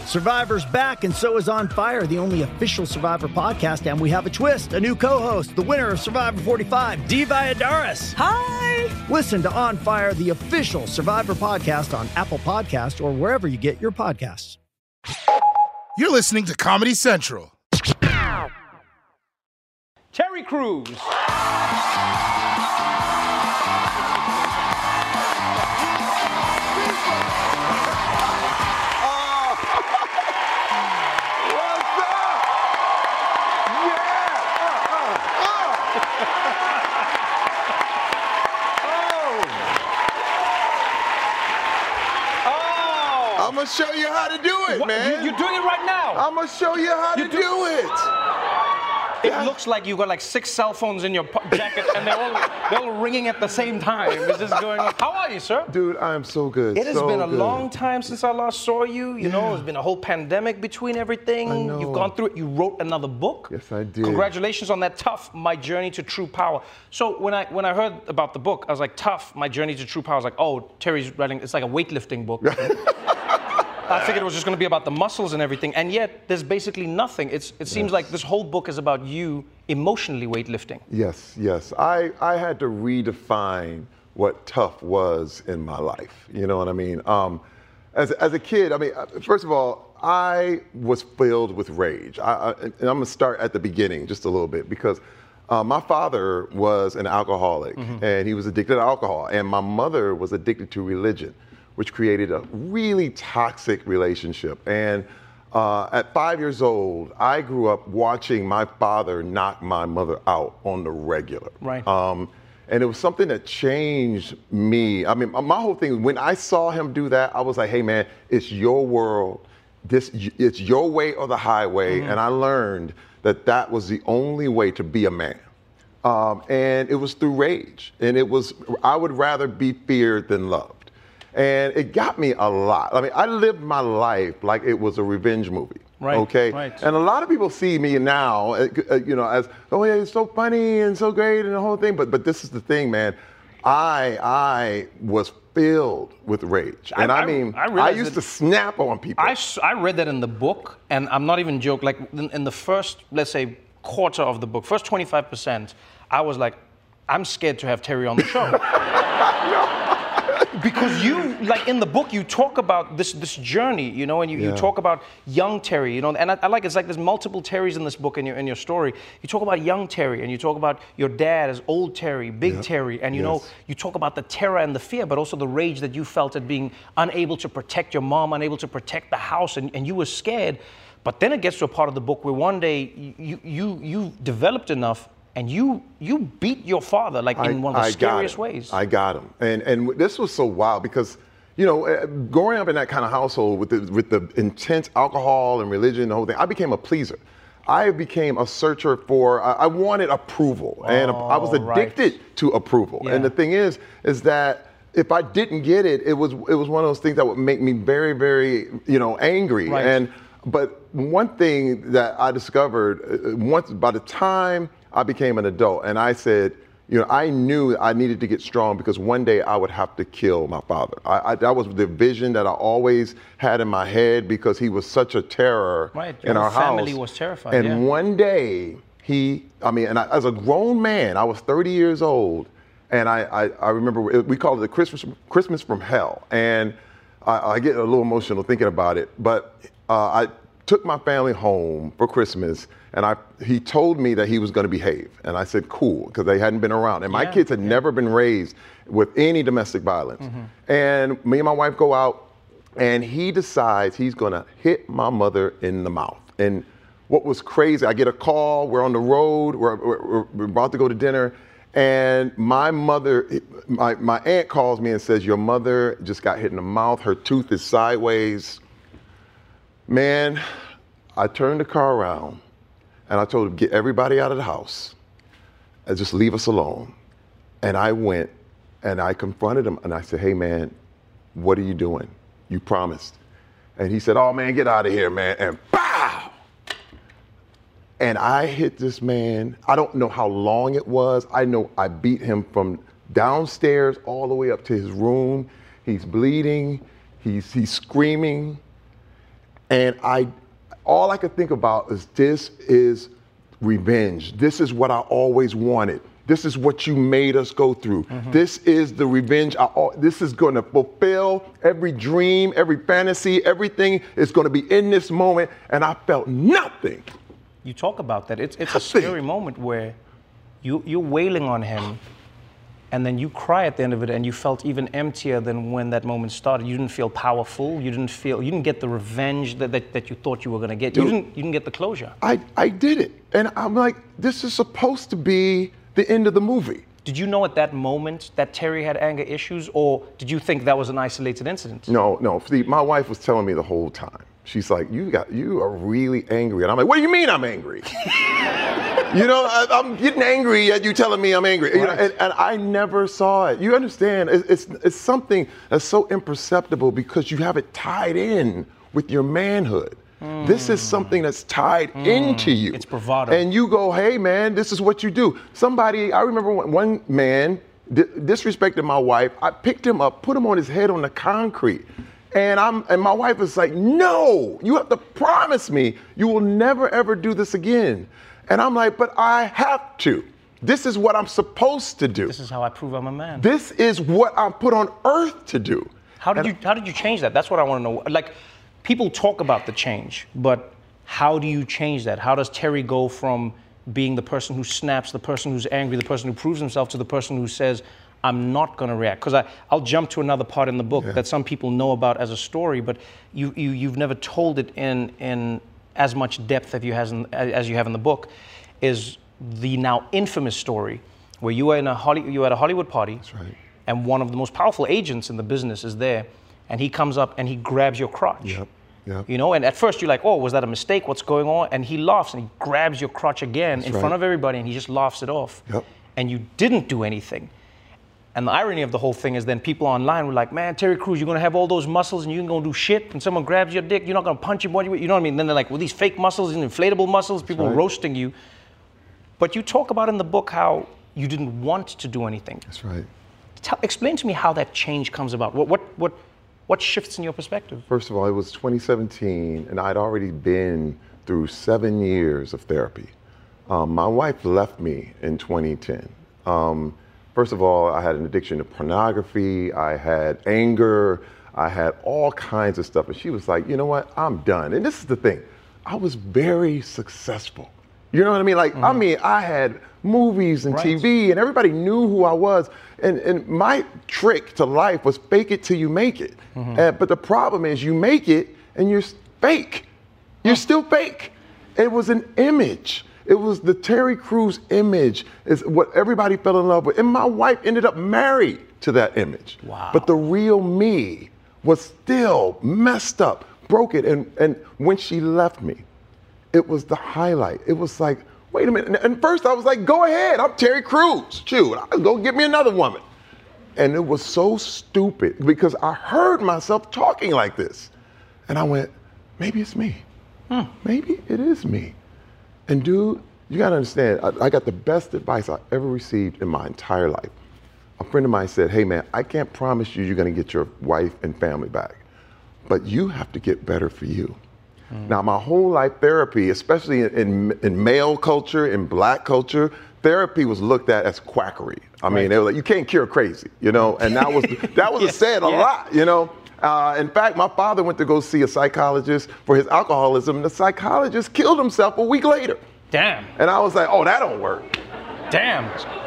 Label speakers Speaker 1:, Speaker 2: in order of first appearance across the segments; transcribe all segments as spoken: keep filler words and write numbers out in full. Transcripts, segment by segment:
Speaker 1: Survivor's back, and so is On Fire, the only official Survivor podcast, and we have a twist, a new co-host, the winner of Survivor forty-five, Dee Valladares.
Speaker 2: Hi!
Speaker 1: Listen to On Fire, the official Survivor podcast on Apple Podcasts or wherever you get your podcasts.
Speaker 3: You're listening to Comedy Central.
Speaker 4: Terry Crews.
Speaker 5: I'm gonna show you how to do it,
Speaker 4: What?
Speaker 5: man.
Speaker 4: You, you're doing it right now.
Speaker 5: I'm gonna show you how
Speaker 4: You
Speaker 5: to
Speaker 4: do-
Speaker 5: do it.
Speaker 4: It looks like you got like six cell phones in your po- jacket, and they're all they're all ringing at the same time. It's just going on. How are you, sir?
Speaker 5: Dude, I am so good.
Speaker 4: It has
Speaker 5: so
Speaker 4: been a
Speaker 5: good.
Speaker 4: long time since I last saw you. You know, there's been a whole pandemic between everything.
Speaker 5: I know.
Speaker 4: You've gone through it. You wrote another book.
Speaker 5: Yes, I did.
Speaker 4: Congratulations on that. Tough, My Journey to True Power. So when I when I heard about the book, I was like, Tough, My Journey to True Power. I was like, oh, Terry's writing. It's like a weightlifting book. I figured it was just going to be about the muscles and everything, and yet there's basically nothing. It's, it seems
Speaker 5: Yes.
Speaker 4: like this whole book is about you emotionally weightlifting.
Speaker 5: Yes, yes. I, I had to redefine what tough was in my life. You know what I mean? Um, as, as a kid, I mean, uh, first of all, I was filled with rage. I, I, and I'm going to start at the beginning just a little bit because uh, my father was an alcoholic,
Speaker 4: Mm-hmm.
Speaker 5: and he was addicted to alcohol, and my mother was addicted to religion, which created a really toxic relationship. And uh, at five years old, I grew up watching my father knock my mother out on the regular.
Speaker 4: Right.
Speaker 5: Um, and it was something that changed me. I mean, my whole thing, when I saw him do that, I was like, hey man, it's your world. This, it's your way or the highway.
Speaker 4: Mm-hmm.
Speaker 5: And I learned that that was the only way to be a man. Um, and it was through rage. And it was, I would rather be feared than loved. And it got me a lot. I mean, I lived my life like it was a revenge movie.
Speaker 4: Right,
Speaker 5: Okay.
Speaker 4: right.
Speaker 5: And a lot of people see me now, uh, uh, you know, as oh yeah, it's so funny and so great and the whole thing. But but this is the thing, man. I I was filled with rage, and I,
Speaker 4: I-
Speaker 5: mean,
Speaker 4: I
Speaker 5: I,
Speaker 4: realized
Speaker 5: used
Speaker 4: that-
Speaker 5: to snap on people.
Speaker 4: I, s- I read that in the book, and I'm not even joking. Like in, in the first, let's say, quarter of the book, first twenty-five percent, I was like, I'm scared to have Terry on the show. Because you, like in the book, you talk about this this journey, you know, and you,
Speaker 5: Yeah.
Speaker 4: you talk about young Terry, you know, and I, I like it's like there's multiple Terrys in this book in your in your story. You talk about young Terry, and you talk about your dad as old Terry, big
Speaker 5: Yep.
Speaker 4: Terry, and you know,
Speaker 5: Yes.
Speaker 4: you talk about the terror and the fear, but also the rage that you felt at being unable to protect your mom, unable to protect the house, and, and you were scared. But then it gets to a part of the book where one day you you you developed enough. And you you beat your father like in one of the
Speaker 5: I got
Speaker 4: scariest
Speaker 5: him.
Speaker 4: ways.
Speaker 5: I got him, and and this was so wild because, you know, uh, growing up in that kind of household with the with the intense alcohol and religion and the whole thing, I became a pleaser. I became a searcher for. I, I wanted approval, and I was
Speaker 4: Oh, right.
Speaker 5: addicted to approval.
Speaker 4: Yeah.
Speaker 5: And the thing is, is that if I didn't get it, it was it was one of those things that would make me very very you know angry.
Speaker 4: Right.
Speaker 5: And but one thing that I discovered uh, once by the time I became an adult, and I said, you know, I knew I needed to get strong because one day I would have to kill my father. I, I, that was the vision that I always had in my head because he was such a terror
Speaker 4: Right, your
Speaker 5: in our
Speaker 4: whole family
Speaker 5: house.
Speaker 4: was terrified,
Speaker 5: And
Speaker 4: yeah.
Speaker 5: one day he, I mean, and I, as a grown man, I was thirty years old, and I, I, I remember we called it the Christmas Christmas from Hell, and I, I get a little emotional thinking about it, but uh, I took my family home for Christmas, and I he told me that he was going to behave, and I said cool because they hadn't been around, and my
Speaker 4: Yeah,
Speaker 5: kids had never been raised with any domestic violence,
Speaker 4: Mm-hmm.
Speaker 5: and me and my wife go out, and he decides he's going to hit my mother in the mouth, and what was crazy, I get a call, we're on the road, we're, we're, we're about to go to dinner, and my mother, my, my aunt calls me and says, your mother just got hit in the mouth, her tooth is sideways. Man, I turned the car around and I told him, get everybody out of the house and just leave us alone. And I went and I confronted him and I said, hey man, what are you doing? You promised. And he said, oh man, get out of here, man. And pow! And I hit this man. I don't know how long it was. I know I beat him from downstairs all the way up to his room. He's bleeding. He's, he's screaming. And I, all I could think about is this is revenge. This is what I always wanted. This is what you made us go through. Mm-hmm. This is the revenge. I, this is going to fulfill every dream, every fantasy, everything is going to be in this moment. And I felt nothing.
Speaker 4: You talk about that. It's, it's a scary moment where you, you're wailing on him, and then you cry at the end of it, and you felt even emptier than when that moment started. You didn't feel powerful. You didn't feel, you didn't get the revenge that, that, that you thought you were going to get. Dude, you didn't, you didn't get the closure.
Speaker 5: I, I did it. And I'm like, this is supposed to be the end of the movie.
Speaker 4: Did you know at that moment that Terry had anger issues, or did you think that was an isolated incident?
Speaker 5: No, no. See, my wife was telling me the whole time. She's like, you got, you are really angry. And I'm like, what do you mean I'm angry? You know, I, I'm getting angry at you telling me I'm angry. Right. You know, and, and I never saw it. You understand? It, it's, it's something that's so imperceptible because you have it tied in with your manhood. Mm. This is something that's tied mm. into you.
Speaker 4: It's bravado.
Speaker 5: And you go, hey, man, this is what you do. Somebody, I remember one, one man di- disrespected my wife. I picked him up, put him on his head on the concrete. And I'm and my wife was like, no, you have to promise me you will never, ever do this again. And I'm like, but I have to. This is what I'm supposed to do.
Speaker 4: This is how I prove I'm a man.
Speaker 5: This is what I'm put on earth to do.
Speaker 4: How did and you how did you change that? That's what I want to know. Like, people talk about the change, but how do you change that? How does Terry go from being the person who snaps, the person who's angry, the person who proves himself, to the person who says, I'm not going to react? Because I'll jump to another part in the book yeah. that some people know about as a story, but you, you, you've never told it in, in as much depth as you, has in, as you have in the book, is the now infamous story where you are in a Holly, you at a Hollywood party.
Speaker 5: That's right.
Speaker 4: And one of the most powerful agents in the business is there, and he comes up and he grabs your crotch.
Speaker 5: Yep. Yep.
Speaker 4: You know, and at first you're like, oh, was that a mistake? What's going on? And he laughs and he grabs your crotch again That's in right. front of everybody, and he just laughs it off.
Speaker 5: Yep.
Speaker 4: And you didn't do anything. And the irony of the whole thing is then people online were like, man, Terry Crews, you're going to have all those muscles and you ain't going to do shit. And someone grabs your dick, you're not going to punch your body. You know what I mean? Then they're like, well, these fake muscles and inflatable muscles, people
Speaker 5: right.
Speaker 4: roasting you. But you talk about in the book how you didn't want to do anything.
Speaker 5: That's right.
Speaker 4: Tell, explain to me how that change comes about. What, what, what, what shifts in your perspective?
Speaker 5: First of all, it was twenty seventeen, and I'd already been through seven years of therapy. Um, my wife left me in twenty ten. Um, first of all, I had an addiction to pornography. I had anger. I had all kinds of stuff. And she was like, you know what? I'm done. And this is the thing. I was very successful. You know what I mean? Like, mm-hmm. I mean, I had movies and right. T V, and everybody knew who I was. And, and my trick to life was fake it till you make it. Mm-hmm. Uh, but the problem is you make it and you're fake. You're still fake. It was an image. It was the Terry Crews image is what everybody fell in love with. And my wife ended up married to that image.
Speaker 4: Wow.
Speaker 5: But the real me was still messed up, broken. And, and when she left me, it was the highlight. It was like, wait a minute. And first I was like, go ahead, I'm Terry Crews. Shoot, I'll go get me another woman. And it was so stupid because I heard myself talking like this. And I went, maybe it's me. Hmm. Maybe it is me. And dude, you gotta understand, I, I got the best advice I ever received in my entire life. A friend of mine said, hey man, I can't promise you you're gonna get your wife and family back, but you have to get better for you. Mm. Now, my whole life therapy, especially in, in, in male culture, in black culture, therapy was looked at as quackery. I mean, right. they were like, you can't cure crazy, you know? And that was that was yes. said a yeah. lot, you know? Uh, in fact, my father went to go see a psychologist for his alcoholism, and the psychologist killed himself a week later.
Speaker 4: Damn.
Speaker 5: And I was like, oh, that don't work.
Speaker 4: Damn.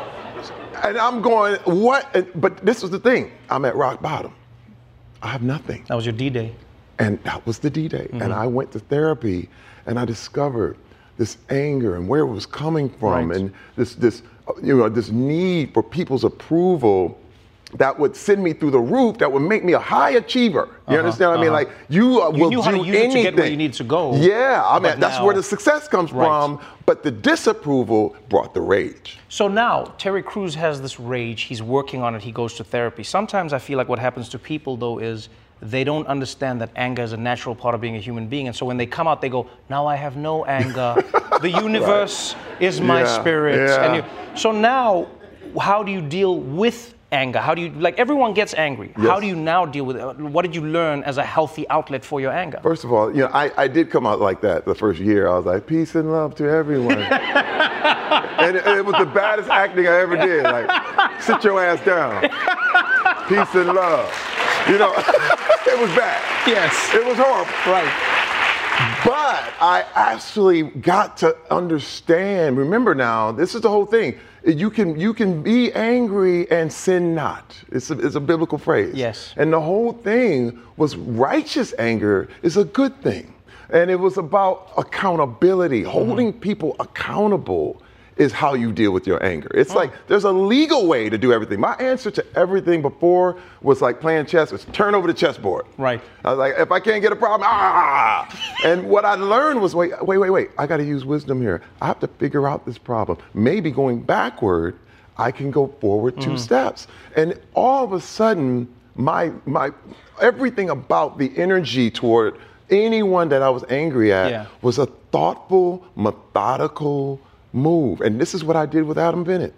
Speaker 5: And I'm going, what? And, but this was the thing. I'm at rock bottom. I have nothing.
Speaker 4: That was your D-Day.
Speaker 5: And that was the D-Day. Mm-hmm. And I went to therapy, and I discovered this anger and where it was coming from, right. and this, this, you know, this need for people's approval that would send me through the roof, that would make me a high achiever. You uh-huh, understand what uh-huh. I mean? Like, you, uh,
Speaker 4: you
Speaker 5: will
Speaker 4: knew
Speaker 5: do
Speaker 4: how to use
Speaker 5: anything.
Speaker 4: It to get where you need to go.
Speaker 5: Yeah, I mean, that's
Speaker 4: now,
Speaker 5: where the success comes
Speaker 4: right.
Speaker 5: from, but the disapproval brought the rage.
Speaker 4: So now, Terry Crews has this rage, he's working on it, he goes to therapy. Sometimes I feel like what happens to people, though, is they don't understand that anger is a natural part of being a human being. And so when they come out, they go, now I have no anger. The universe right. is my
Speaker 5: yeah,
Speaker 4: spirit.
Speaker 5: Yeah.
Speaker 4: And you, so now, how do you deal with anger? How do you, like everyone gets angry.
Speaker 5: Yes.
Speaker 4: How do you now deal with it? What did you learn as a healthy outlet for your anger?
Speaker 5: First of all, you know, I, I did come out like that the first year. I was like, peace and love to everyone. and it, it was the baddest acting I ever did. Like, sit your ass down. Peace and love. You know, it was bad.
Speaker 4: Yes.
Speaker 5: It was horrible.
Speaker 4: Right.
Speaker 5: But I actually got to understand, remember now, this is the whole thing. You can you can be angry and sin not. It's a, it's a biblical phrase.
Speaker 4: Yes.
Speaker 5: And the whole thing was righteous anger is a good thing. And it was about accountability. Mm-hmm. Holding people accountable is how you deal with your anger. It's oh. like there's a legal way to do everything. My answer to everything before was like playing chess, was turn over the chessboard.
Speaker 4: Right.
Speaker 5: I was like, if I can't get a problem, ah! And what I learned was, wait, wait, wait, wait. I got to use wisdom here. I have to figure out this problem. Maybe going backward, I can go forward two mm-hmm. steps. And all of a sudden, my my everything about the energy toward anyone that I was angry at yeah. was a thoughtful, methodical move. And this is what I did with Adam Bennett.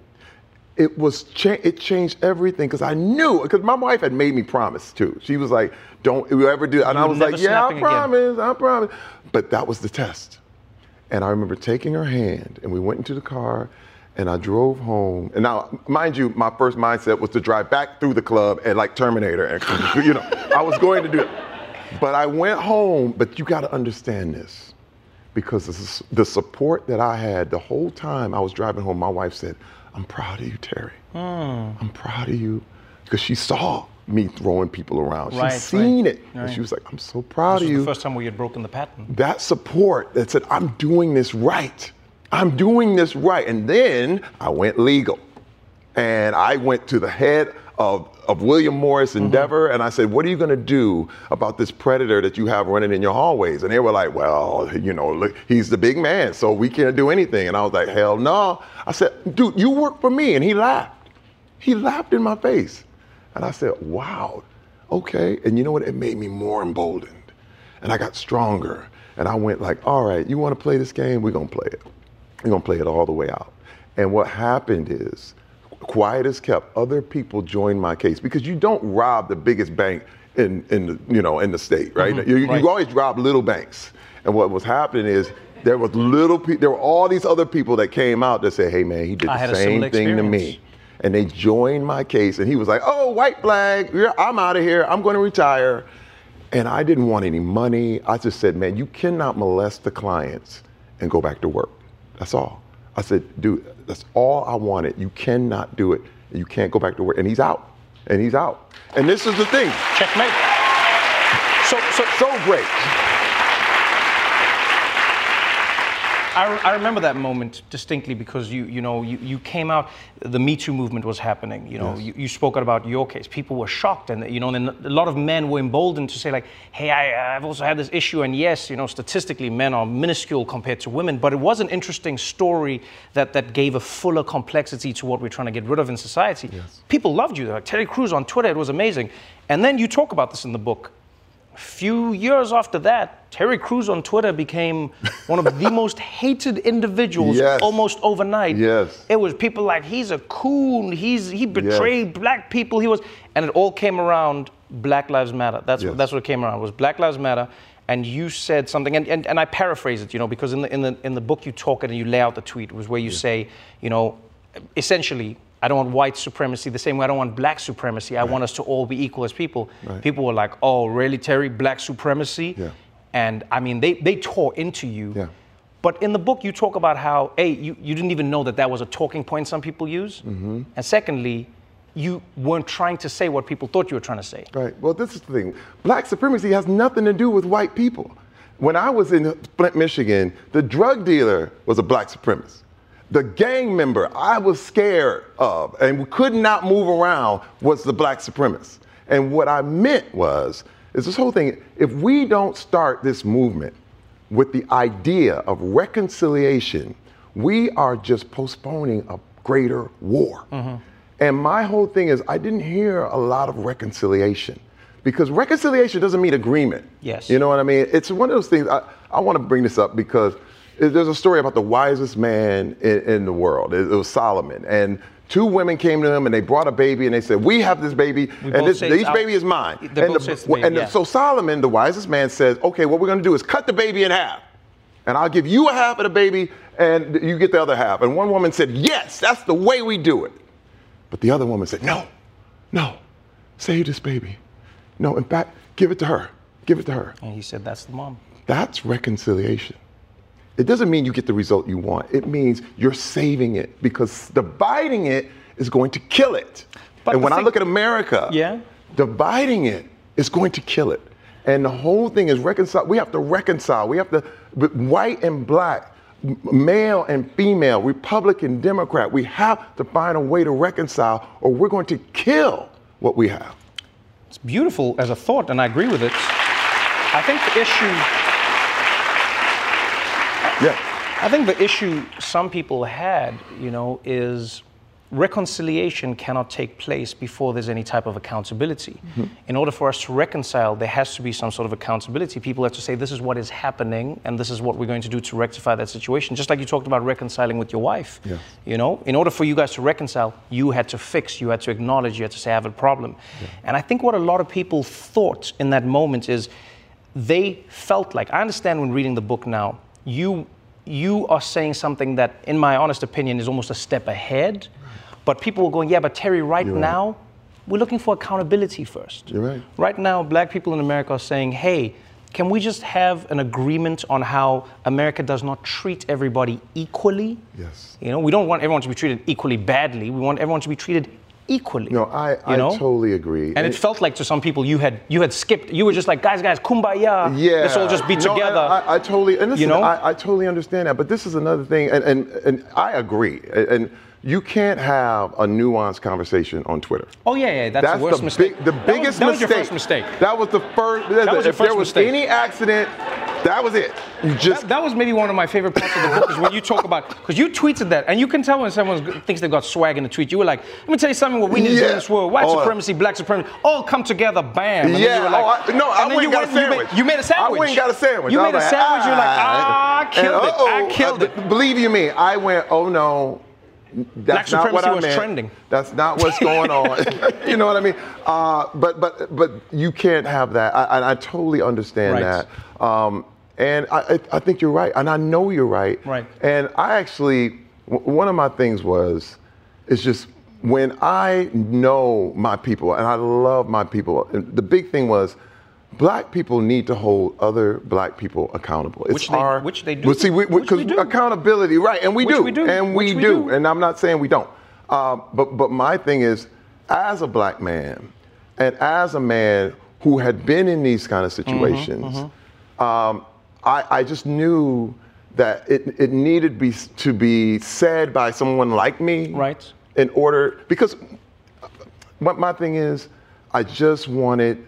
Speaker 5: It was cha- it changed everything because I knew, because my wife had made me promise too. She was like, don't you ever do, and
Speaker 4: you
Speaker 5: I was like, yeah, I promise,
Speaker 4: again.
Speaker 5: I promise. But that was the test. And I remember taking her hand and we went into the car and I drove home. And now, mind you, my first mindset was to drive back through the club and like Terminator. And, you know, I was going to do it. But I went home, but you got to understand this. Because this is, the support that I had the whole time I was driving home, my wife said, I'm proud of you, Terry. Mm. I'm proud of you. Because she saw me throwing people around.
Speaker 4: Right,
Speaker 5: She's seen
Speaker 4: right,
Speaker 5: it.
Speaker 4: right.
Speaker 5: And she was like, I'm so proud
Speaker 4: this
Speaker 5: of you.
Speaker 4: Was the first time where you had broken the pattern.
Speaker 5: That support that said, I'm doing this right. I'm doing this right. And then I went legal. And I went to the head of, of William Morris Endeavor, mm-hmm. and I said, what are you going to do about this predator that you have running in your hallways? And they were like, well, you know, look, he's the big man, so we can't do anything. And I was like, hell no. I said, dude, you work for me. And he laughed. He laughed in my face. And I said, wow, okay. And you know what? It made me more emboldened. And I got stronger. And I went like, all right, you want to play this game? We're going to play it. We're going to play it all the way out. And what happened is, quiet as kept, other people joined my case, because you don't rob the biggest bank in, in the, you know, in the state, right? Mm-hmm. You, right. you always rob little banks. And what was happening is there was little people, there were all these other people that came out that said, hey man, he did
Speaker 4: I
Speaker 5: the same thing to me. And they joined my case, and he was like, oh, white flag, I'm out of here, I'm going to retire. And I didn't want any money. I just said, man, you cannot molest the clients and go back to work. That's all. I said, dude, that's all I wanted. You cannot do it. You can't go back to work. And he's out. And he's out. And this is the thing.
Speaker 4: Checkmate. So, so,
Speaker 5: so great.
Speaker 4: I, I remember that moment distinctly because you you know you, you came out, the Me Too movement was happening. You know, yes. you, you spoke out about your case. People were shocked, and you know, and a lot of men were emboldened to say like, hey, I, I've also had this issue, and yes, you know, statistically, men are minuscule compared to women, but it was an interesting story that that gave a fuller complexity to what we're trying to get rid of in society. Yes. People loved you, like Terry Crews on Twitter, it was amazing, and then you talk about this in the book. A few years after that, Terry Crews on Twitter became one of the most hated individuals yes. almost overnight.
Speaker 5: Yes.
Speaker 4: It was people like, he's a coon, he's he betrayed yes. black people, he was, and it all came around Black Lives Matter. That's, yes. what, that's what came around, was Black Lives Matter. And you said something, and, and, and I paraphrase it, you know, because in the, in the in the book you talk and you lay out the tweet, was where you yes. say, you know, essentially, I don't want white supremacy the same way I don't want black supremacy. I right. want us to all be equal as people. Right. People were like, oh, really, Terry, black supremacy? Yeah. And I mean, they, they tore into you. Yeah. But in the book, you talk about how, A, you, you didn't even know that that was a talking point some people use. Mm-hmm. And secondly, you weren't trying to say what people thought you were trying to say.
Speaker 5: Right. Well, this is the thing. Black supremacy has nothing to do with white people. When I was in Flint, Michigan, the drug dealer was a black supremacist. The gang member I was scared of and could not move around was the black supremacist. And what I meant was, is this whole thing, if we don't start this movement with the idea of reconciliation, we are just postponing a greater war. Mm-hmm. And my whole thing is, I didn't hear a lot of reconciliation, because reconciliation doesn't mean agreement.
Speaker 4: Yes.
Speaker 5: You know what I mean? It's one of those things, I, I want to bring this up because there's a story about the wisest man in, in the world. It, it was Solomon. And two women came to him and they brought a baby and they said, we have this baby
Speaker 4: We
Speaker 5: and
Speaker 4: both
Speaker 5: this,
Speaker 4: say
Speaker 5: this
Speaker 4: it's
Speaker 5: baby
Speaker 4: our-
Speaker 5: is mine.
Speaker 4: they
Speaker 5: And,
Speaker 4: both
Speaker 5: the-
Speaker 4: say it's the baby,
Speaker 5: and the-
Speaker 4: yeah.
Speaker 5: so Solomon, the wisest man, says, okay, what we're going to do is cut the baby in half. And I'll give you a half of the baby and you get the other half. And one woman said, yes, that's the way we do it. But the other woman said, no, no, save this baby. No, in fact, give it to her. Give it to her.
Speaker 4: And he said, that's the mom.
Speaker 5: That's reconciliation. It doesn't mean you get the result you want. It means you're saving it because dividing it is going to kill it.
Speaker 4: But
Speaker 5: and
Speaker 4: the
Speaker 5: when I
Speaker 4: thing-
Speaker 5: look at America,
Speaker 4: Yeah.
Speaker 5: dividing it is going to kill it. And the whole thing is reconcile. We have to reconcile. We have to, white and black, m- male and female, Republican, Democrat, we have to find a way to reconcile or we're going to kill what we have.
Speaker 4: It's beautiful as a thought, and I agree with it. I think the issue,
Speaker 5: Yeah.
Speaker 4: I think the issue some people had, you know, is reconciliation cannot take place before there's any type of accountability.
Speaker 5: Mm-hmm.
Speaker 4: In order for us to reconcile, there has to be some sort of accountability. People have to say, this is what is happening, and this is what we're going to do to rectify that situation. Just like you talked about reconciling with your wife.
Speaker 5: Yes.
Speaker 4: You know, in order for you guys to reconcile, you had to fix, you had to acknowledge, you had to say, I have a problem. Yeah. And I think what a lot of people thought in that moment is they felt like, I understand when reading the book now, you you are saying something that, in my honest opinion, is almost a step ahead. But people were going, yeah, but Terry, right
Speaker 5: You're right.
Speaker 4: now, we're looking for accountability first.
Speaker 5: You're right.
Speaker 4: Right now, black people in America are saying, hey, can we just have an agreement on how America does not treat everybody equally?
Speaker 5: Yes.
Speaker 4: You know, we don't want everyone to be treated equally badly. We want everyone to be treated equally.
Speaker 5: No, I, I
Speaker 4: you know?
Speaker 5: totally agree.
Speaker 4: And it felt like to some people you had you had skipped. You were just like, guys, guys, kumbaya.
Speaker 5: Yeah.
Speaker 4: Let's all just be
Speaker 5: No,
Speaker 4: together.
Speaker 5: I, I, I totally, and listen,
Speaker 4: You know?
Speaker 5: I, I totally understand that. But this is another thing, and, and, and I agree. And, and you can't have a nuanced conversation on Twitter.
Speaker 4: Oh yeah, yeah, that's,
Speaker 5: That's
Speaker 4: the worst
Speaker 5: the
Speaker 4: mistake.
Speaker 5: big, the
Speaker 4: That
Speaker 5: biggest
Speaker 4: was, that was
Speaker 5: mistake.
Speaker 4: your first mistake.
Speaker 5: That was the first.
Speaker 4: was your
Speaker 5: if
Speaker 4: first
Speaker 5: there was
Speaker 4: mistake.
Speaker 5: any accident, that was it. You just
Speaker 4: That, that was maybe one of my favorite parts of the book is when you talk about, because you tweeted that, and you can tell when someone thinks they've got swag in the tweet. You were like, let me tell you something, what we need to do
Speaker 5: Yeah.
Speaker 4: in this world, white
Speaker 5: Oh, uh,
Speaker 4: supremacy, black supremacy, all come together, bam. And then
Speaker 5: Yeah,
Speaker 4: you were like,
Speaker 5: oh, I- no, I
Speaker 4: and then
Speaker 5: went
Speaker 4: you
Speaker 5: and got a
Speaker 4: went- you
Speaker 5: sandwich.
Speaker 4: made- You made a sandwich.
Speaker 5: I went and got a sandwich.
Speaker 4: You
Speaker 5: I
Speaker 4: made a
Speaker 5: was like,
Speaker 4: sandwich, you're like, ah,
Speaker 5: and
Speaker 4: killed it,
Speaker 5: uh-oh,
Speaker 4: I killed
Speaker 5: uh,
Speaker 4: it.
Speaker 5: Believe you me, I went, oh no. That's
Speaker 4: Black
Speaker 5: not what
Speaker 4: supremacy
Speaker 5: I
Speaker 4: was
Speaker 5: meant.
Speaker 4: trending.
Speaker 5: That's not what's going on. You know what I mean? Uh, but but but you can't have that. I, I, I totally understand
Speaker 4: Right.
Speaker 5: that. Um, and I, I I think you're right, and I know you're right.
Speaker 4: Right.
Speaker 5: And I actually, w- one of my things was, it's just when I know my people and I love my people. And the big thing was, black people need to hold other black people accountable. It's
Speaker 4: Which they-
Speaker 5: our,
Speaker 4: which they do.
Speaker 5: Well, see, we, we,
Speaker 4: Which we
Speaker 5: 'cause
Speaker 4: do.
Speaker 5: accountability, right? And we
Speaker 4: Which
Speaker 5: do,
Speaker 4: we do.
Speaker 5: and we,
Speaker 4: Which we
Speaker 5: do.
Speaker 4: do.
Speaker 5: And I'm not saying we don't. Um, but but my thing is, as a black man, and as a man who had been in these kind of situations, um, I, I just knew that it, it needed be, to be said by someone like me,
Speaker 4: Right.
Speaker 5: in order, because my, my thing is, I just wanted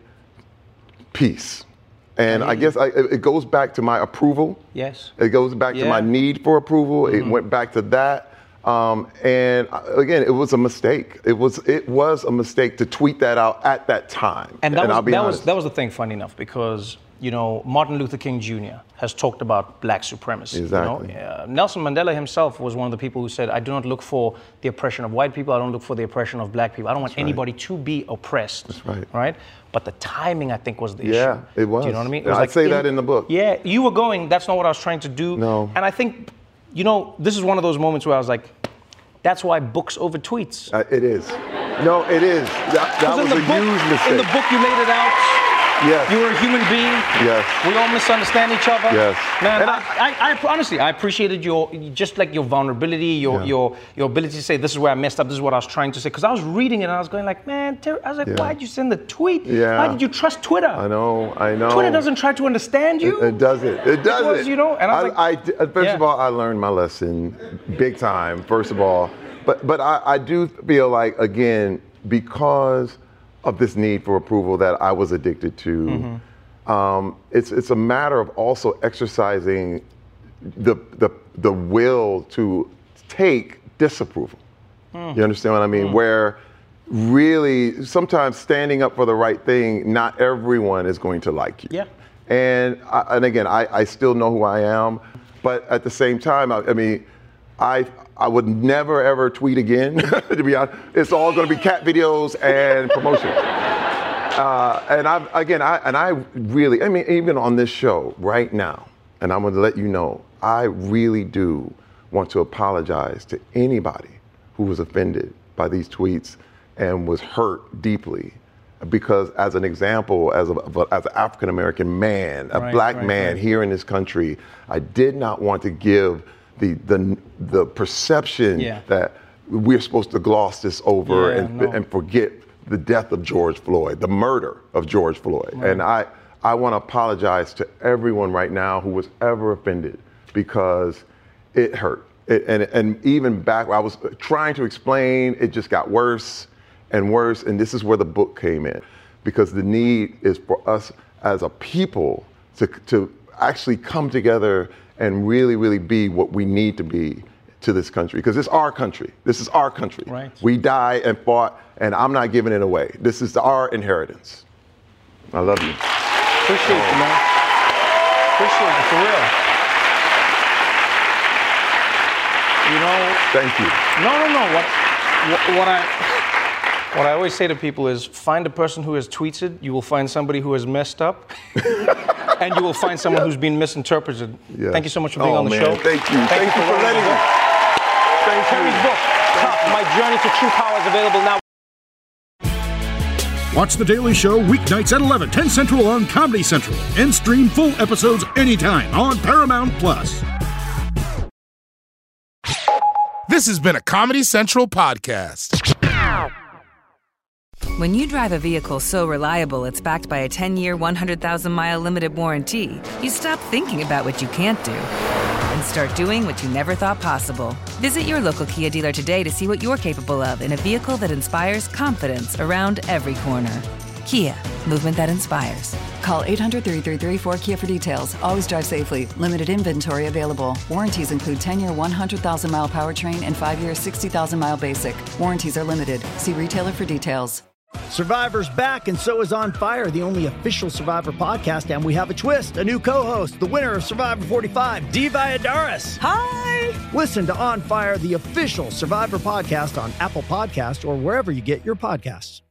Speaker 5: peace. And I guess I, it it goes back to my approval.
Speaker 4: Yes.
Speaker 5: It goes back to
Speaker 4: Yeah.
Speaker 5: my need for approval. It went back to that. Um, and uh, again, it was a mistake. It was it was a mistake to tweet that out at that time.
Speaker 4: And that,
Speaker 5: I'll
Speaker 4: was,
Speaker 5: be
Speaker 4: that,
Speaker 5: honest.
Speaker 4: was, that was the thing, funny enough, because, you know, Martin Luther King Junior has talked about black supremacy.
Speaker 5: Exactly.
Speaker 4: You know? uh, Nelson Mandela himself was one of the people who said, I do not look for the oppression of white people. I don't look for the oppression of black people. I don't want anybody to be oppressed.
Speaker 5: That's right.
Speaker 4: Right? But the timing, I think, was the issue.
Speaker 5: Yeah, it was.
Speaker 4: Do you know what I mean? It
Speaker 5: And
Speaker 4: was
Speaker 5: I say that in the book.
Speaker 4: Yeah, you were going, that's not what I was trying to do.
Speaker 5: No.
Speaker 4: And I think, you know, this is one of those moments where I was like, that's why books over tweets.
Speaker 5: Uh, it is. No, it is. That, that
Speaker 4: 'Cause
Speaker 5: was
Speaker 4: in
Speaker 5: a
Speaker 4: the book,
Speaker 5: huge mistake.
Speaker 4: In the book, you laid it out.
Speaker 5: Yes.
Speaker 4: You were a human being.
Speaker 5: Yes.
Speaker 4: We all misunderstand each other.
Speaker 5: Yes.
Speaker 4: Man,
Speaker 5: And
Speaker 4: I, I, I, honestly, I appreciated your, just like your vulnerability, your,
Speaker 5: Yeah.
Speaker 4: your, your ability to say, this is where I messed up, this is what I was trying to say. Because I was reading it and I was going like, man, Terry, I was like,
Speaker 5: Yeah.
Speaker 4: why did you send the tweet?
Speaker 5: Yeah.
Speaker 4: Why did you trust Twitter?
Speaker 5: I know, I know.
Speaker 4: Twitter doesn't try to understand you.
Speaker 5: It, it doesn't. It doesn't.
Speaker 4: was, you know, and I was like-
Speaker 5: I, I- first
Speaker 4: Yeah.
Speaker 5: of all, I learned my lesson big time. First of all, but but I, I do feel like again because of this need for approval that I was addicted to.
Speaker 4: Mm-hmm.
Speaker 5: Um, it's it's a matter of also exercising the the the will to take disapproval.
Speaker 4: Mm.
Speaker 5: You understand what I mean? Where really sometimes standing up for the right thing, not everyone is going to like you.
Speaker 4: Yeah.
Speaker 5: And I, and again, I, I still know who I am, but at the same time, I, I mean, I I would never ever tweet again. To be honest, it's all going to be cat videos and promotion. Uh, and I again, I and I really, I mean, even on this show right now, and I'm going to let you know, I really do want to apologize to anybody who was offended by these tweets and was hurt deeply. Because as an example, as, a, as an African-American man, a
Speaker 4: right,
Speaker 5: black
Speaker 4: right,
Speaker 5: man
Speaker 4: right.
Speaker 5: here in this country, I did not want to give the the, the perception
Speaker 4: Yeah.
Speaker 5: that we're supposed to gloss this over
Speaker 4: Yeah,
Speaker 5: and,
Speaker 4: no.
Speaker 5: and forget the death of George Floyd, the murder of George Floyd.
Speaker 4: Right.
Speaker 5: And I, I want to apologize to everyone right now who was ever offended because it hurt. It, and, and even back, I was trying to explain, it just got worse and worse, and this is where the book came in, because the need is for us as a people to, to actually come together and really, really be what we need to be to this country, because it's our country. This is our country.
Speaker 4: Right.
Speaker 5: We died and fought, and I'm not giving it away. This is our inheritance. I love you.
Speaker 4: Appreciate you, man. Appreciate it, for real. You know.
Speaker 5: Thank you.
Speaker 4: No, no, no. What, what, what I. What I always say to people is, find a person who has tweeted, you will find somebody who has messed up, and you will find someone who's been misinterpreted.
Speaker 5: Yes.
Speaker 4: Thank you so much for being
Speaker 5: oh,
Speaker 4: on the
Speaker 5: man.
Speaker 4: show.
Speaker 5: Thank you. Thank, Thank you for, for letting me. Thank
Speaker 4: Terry's
Speaker 5: you.
Speaker 4: book, Tough, My Journey to True Power, is available now.
Speaker 2: Watch The Daily Show weeknights at eleven, ten Central on Comedy Central, and stream full episodes anytime on Paramount Plus.
Speaker 3: This has been a Comedy Central podcast.
Speaker 6: When you drive a vehicle so reliable it's backed by a ten-year, one hundred thousand mile limited warranty, you stop thinking about what you can't do and start doing what you never thought possible. Visit your local Kia dealer today to see what you're capable of in a vehicle that inspires confidence around every corner. Kia, movement that inspires.
Speaker 7: Call eight hundred, three three three, four K I A for details. Always drive safely. Limited inventory available. Warranties include ten-year, one hundred thousand mile powertrain and five-year, sixty thousand mile basic. Warranties are limited. See retailer for details.
Speaker 1: Survivor's back, and so is On Fire, the only official Survivor podcast, and we have a twist, a new co-host, the winner of Survivor forty-five, Dee Valladares.
Speaker 6: Hi!
Speaker 1: Listen to On Fire, the official Survivor podcast on Apple Podcast or wherever you get your podcasts.